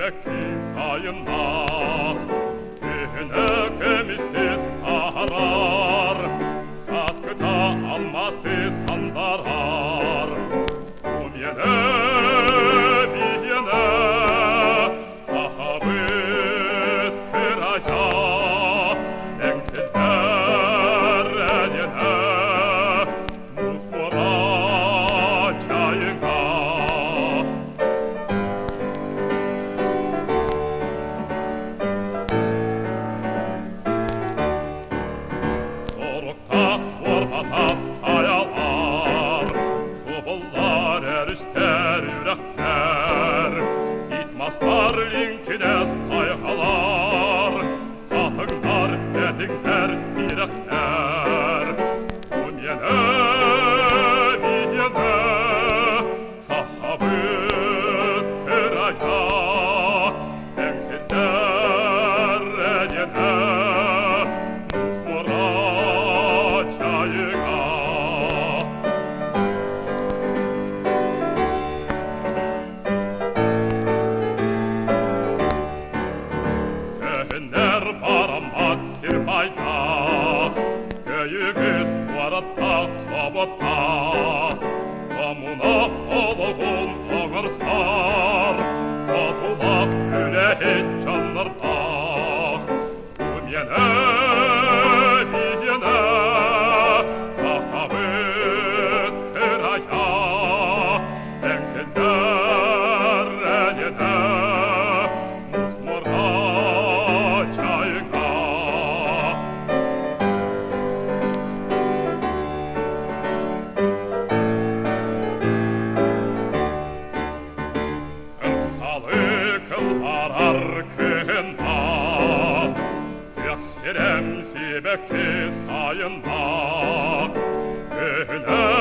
Bekki sayınmak, Könökümüzde sarar, Saskıta almazdı sandarar. Umyene, biyene, Sahabıt kıraja, Engsiller eline, Muzbora çayına. Sormatas hayalar, Sobullar erişter yürekler, Gitmazlar linkines tayhalar, Atınlar, petinler, direkler. Umyene, biyene, Sahabıt kıraja, Engsiller eline, Muzbora çayına. Köhünler baramat sirbaydak, Köyügüz kuarattaq sobottaq, Komuna oluğun oğırsar, Katulaq ülehit canlardaq. Umyene, biyene, Sahabıt kıraja, Engsiller eline, Muzbora çayına. Kırsalı kılbarar kıhınmak, Yaksirem sibekki sayınmak, Kıhına